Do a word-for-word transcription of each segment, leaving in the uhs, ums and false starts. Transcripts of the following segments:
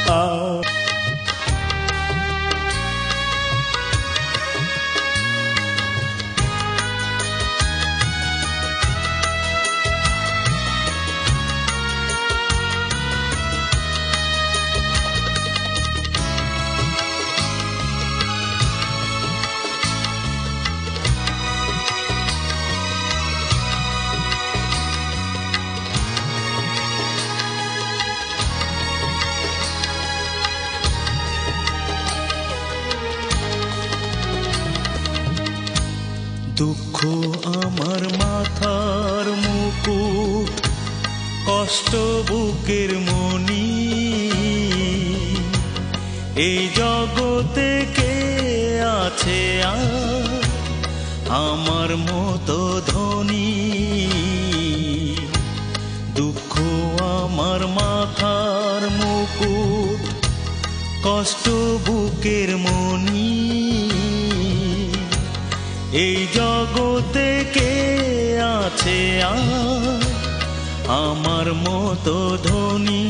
দুঃখ আমার মাথার মুকুট, কষ্ট বুকের মনি, এই জগতে কে আছে আর আমার মতো ধনী? দুঃখ আমার মাথার মুকুট, কষ্ট বুকের মনি, এই জগতে কে আছে আর আমার মতো ধনী?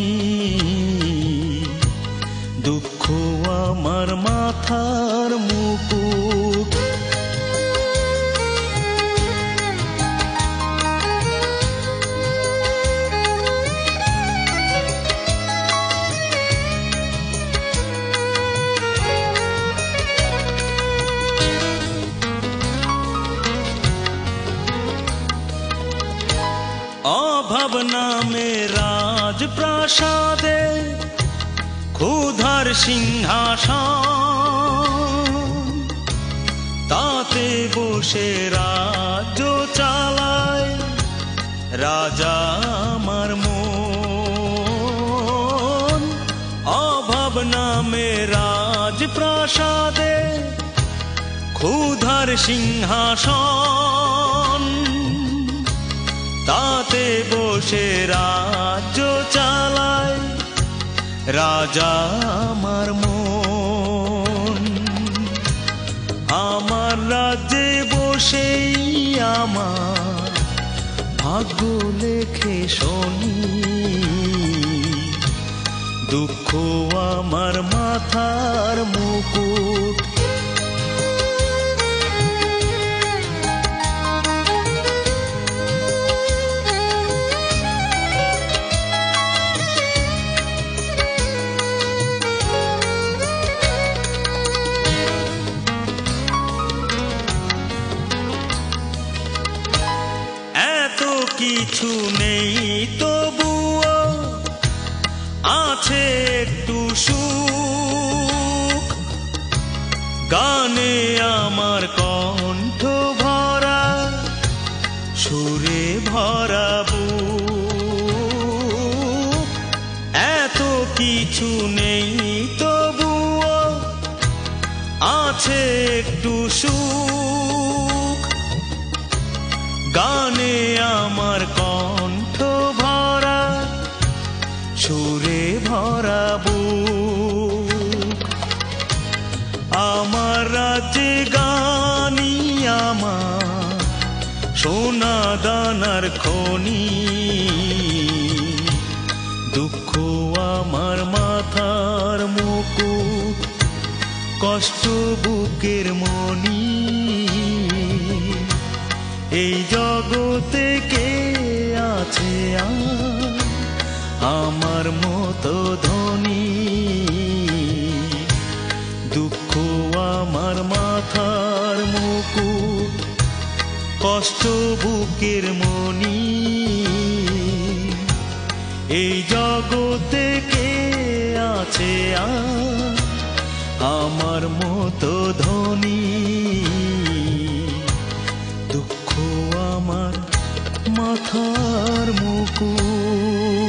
দুঃখ আমার মাথার মুকুট। অভাব নামে রাজপ্রাসাদে ক্ষুধার সিংহাসন, তাতে বসে রাজ্য চালায় রাজা আমার মন। অভাব নামে রাজপ্রাসাদে ক্ষুধার সিংহাসন, তাতে বসে রাজ্য চালায় রাজা আমার মন। আমার রাজ্যে বসেই আমার ভাগ্য লেখে শনি। দুঃখ আমার মাথার মুকুট। কিছু নেই তবুও আছে একটু সুখ, গানে আমার কণ্ঠ ভরা, সুরে ভরা বুক। এত কিছু নেই তবুও আছে একটু সুখ, গানে আমার কণ্ঠ ভরা, সুরে ভরা বুক। আমার রাজ্যে গানি আমার সোনা দানার খনি। দুঃখ আমার মাথার মুকুট, কষ্ট বুকের মনি, এই জগতে কে আছে আর আমার মতো ধনী? দুঃখ আমার মাথার মুকুট, কষ্ট বুকের মনি, এই জগতে কে আছে আর আমার মতো ধনী? দুঃখ আমার মাথার মুকুট।